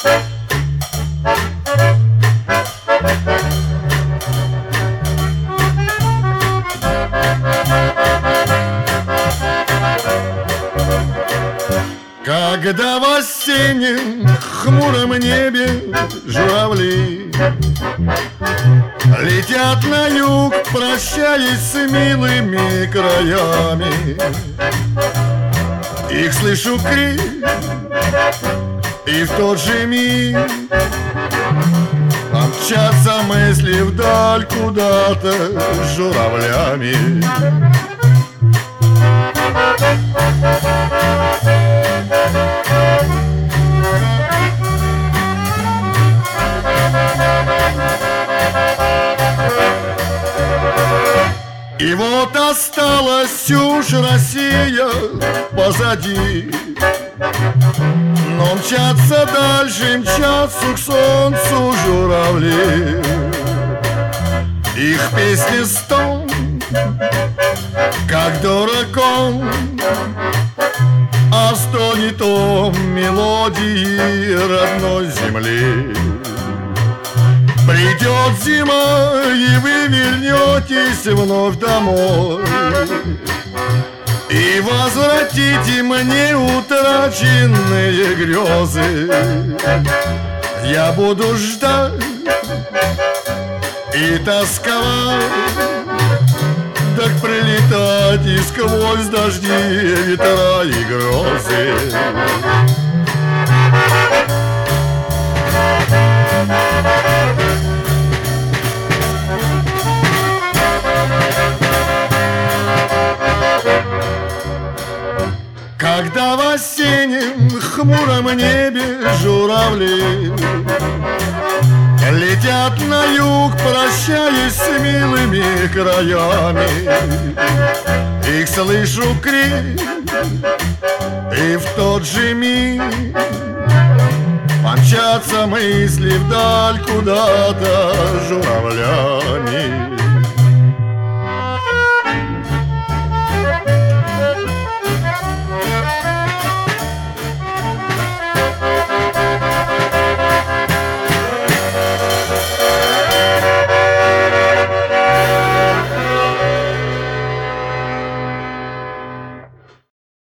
Когда в осеннем хмуром небе журавли летят на юг, прощаясь с милыми краями, их слышу крик, и в тот же миг помчатся мысли вдаль куда-то журавлями. И вот осталась уж Россия позади, но мчатся дальше, мчатся к солнцу журавли. Их песни стон, как дураком, а стонет о мелодии родной земли. Придет зима, и вы вернетесь вновь домой, и возвратите мне утраченные грезы. Я буду ждать и тосковать, так прилетать и сквозь дожди, ветра и грозы. Когда в осеннем хмуром небе журавли летят на юг, прощаясь с милыми краями, их слышу крик, и в тот же миг помчатся мысли вдаль куда-то журавлями.